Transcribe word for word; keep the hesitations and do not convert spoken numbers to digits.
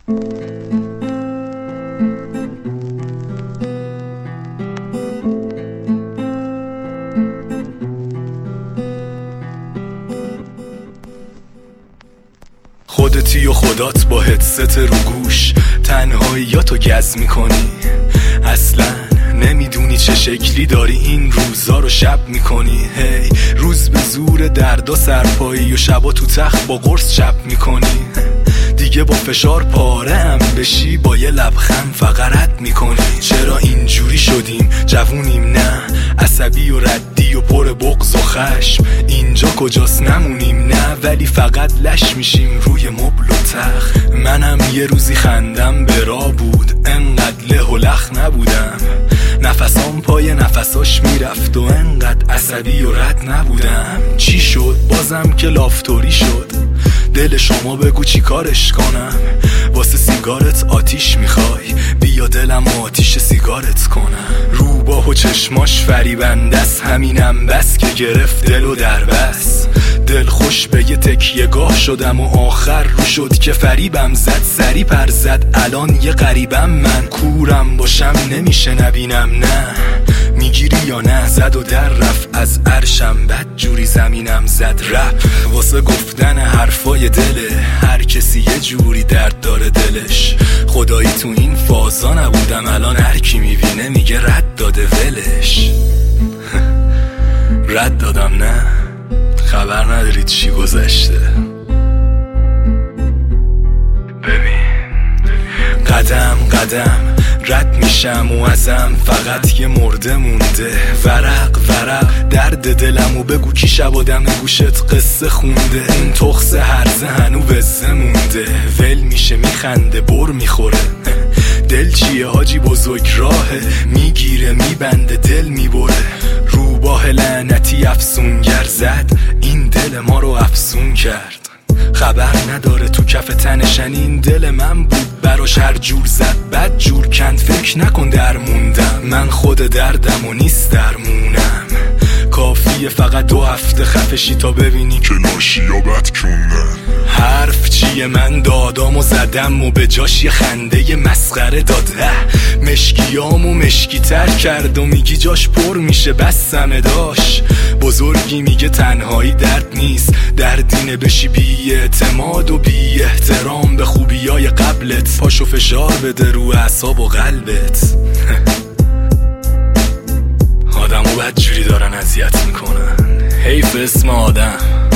خودتی و خدات با هدست رو گوش تنهاییاتو گز میکنی، اصلا نمیدونی چه شکلی داری این روزا رو شب میکنی. هی روز به زور دردا سرپایی و شبا تو تخت با قرص شب میکنی. دیگه با فشار پاره هم بشی با یه لبخند فقط رد میکنی. چرا اینجوری شدیم؟ جوونیم نه، عصبی و ردی و پر بغض و خشم. اینجا کجاست نمونیم نه، ولی فقط لش میشیم روی مبل و تخت. منم یه روزی خندم برا بود، انقدر له و لخ نبودم. نفسام پای نفساش میرفت و انقدر عصبی و رد نبودم. چی شد؟ بازم که لافتوری شد. دل شما بگو چی کارش کنم؟ واسه سیگارت آتیش میخوای؟ بیا دلم آتیش سیگارت کنم. روباه و چشماش فریبنده است، همینم بس که گرفت دل و در بس. دل خوش به یه تکیه گاه شدم و آخر رو شد که فریبم زد. سری پر زد الان یه غریبم من، کورم باشم نمیشه نبینم نه. میگیری یا نه؟ زد و در رفت از عرشم، بد جوری زمینم زد. رپ واسه گفتن حرفای دله، هر کسی یه جوری درد داره دلش. خدایی تو این فازا نبودم، الان هر کی میبینه میگه رد داده ولش. رد دادم نه، خبر ندارید چی گذشته. ببین قدم قدم رد میشم و ازم فقط یه مرده مونده. ورق ورق درد دلمو بگو کی شب آدم گوشت قصه خونده. اون تخص هرزه هنو وزه مونده، ول میشه میخنده بر میخوره. دل چیه حاجی بزرگ راهه، میگیره میبنده دل میبره. روباه لعنتی افسونگر زد، این دل ما رو افسون کرد. خبر نداره تو کف تنشن این دل من بود، براش هر جور زد بد جور کند. فکر نکن در موندم، من خود دردم و نیست درمونم. کافیه فقط دو هفته خفشی تا ببینی که ناشیابت کندم. حرف چیه؟ من دادام و زدم و به جاش یه خنده یه مسخره داده. مشکیامو مشکی تر کرد و میگی جاش پر میشه بسمه داش. بزرگی میگه تنهایی درد نیست، دردینه بشی بی اعتماد و بی احترام به خوبیای قبلت. پاشو فشار بده رو اعصاب و قلبت. آدمو بدجوری دارن اذیت میکنن، حیف اسم آدم.